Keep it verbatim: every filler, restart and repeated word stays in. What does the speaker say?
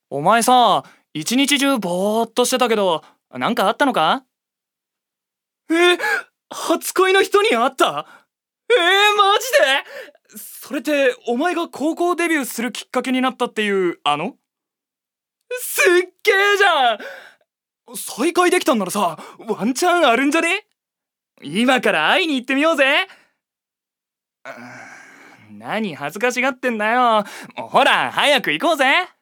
お前さ、一日中ぼーっとしてたけど、なんかあったのか？え、初恋の人に会った？えー、マジで？それってお前が高校デビューするきっかけになったっていうあの？すっげーじゃん。再会できたんならさ、ワンチャンあるんじゃね？今から会いに行ってみようぜ。うーん、何恥ずかしがってんだよ。ほら早く行こうぜ。